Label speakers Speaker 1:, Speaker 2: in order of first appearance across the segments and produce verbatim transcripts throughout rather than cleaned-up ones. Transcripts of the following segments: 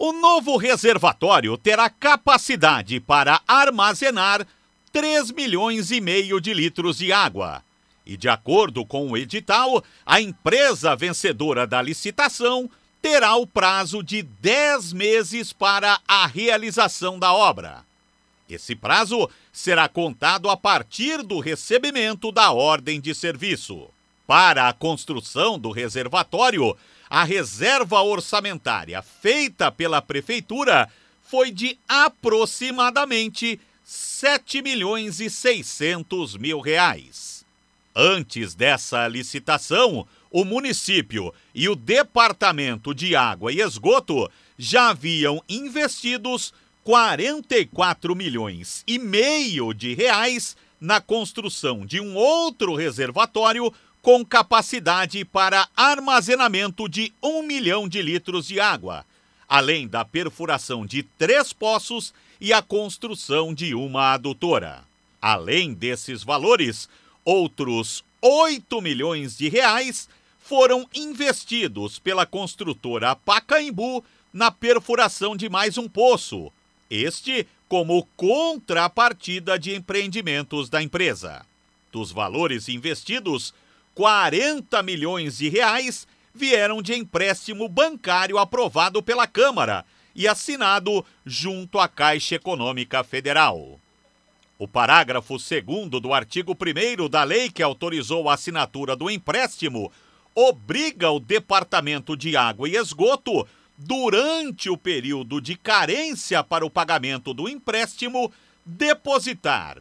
Speaker 1: O novo reservatório terá capacidade para armazenar três milhões e meio de litros de água. E, de acordo com o edital, a empresa vencedora da licitação terá o prazo de dez meses para a realização da obra. Esse prazo será contado a partir do recebimento da ordem de serviço. Para a construção do reservatório, a reserva orçamentária feita pela Prefeitura foi de aproximadamente sete milhões e seiscentos mil reais. Antes dessa licitação, o município e o Departamento de Água e Esgoto já haviam investidos quarenta e quatro milhões e meio de reais na construção de um outro reservatório com capacidade para armazenamento de um milhão de litros de água, além da perfuração de três poços e a construção de uma adutora. Além desses valores, outros oito milhões de reais foram investidos pela construtora Pacaembu na perfuração de mais um poço, este como contrapartida de empreendimentos da empresa. Dos valores investidos, quarenta milhões de reais vieram de empréstimo bancário aprovado pela Câmara e assinado junto à Caixa Econômica Federal. O parágrafo segundo do artigo primeiro da lei que autorizou a assinatura do empréstimo obriga o Departamento de Água e Esgoto, durante o período de carência para o pagamento do empréstimo, depositar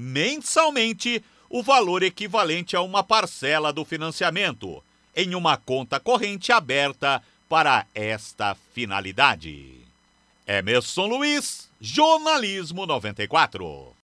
Speaker 1: mensalmente o valor equivalente a uma parcela do financiamento em uma conta corrente aberta para esta finalidade. Emerson Luiz, Jornalismo noventa e quatro.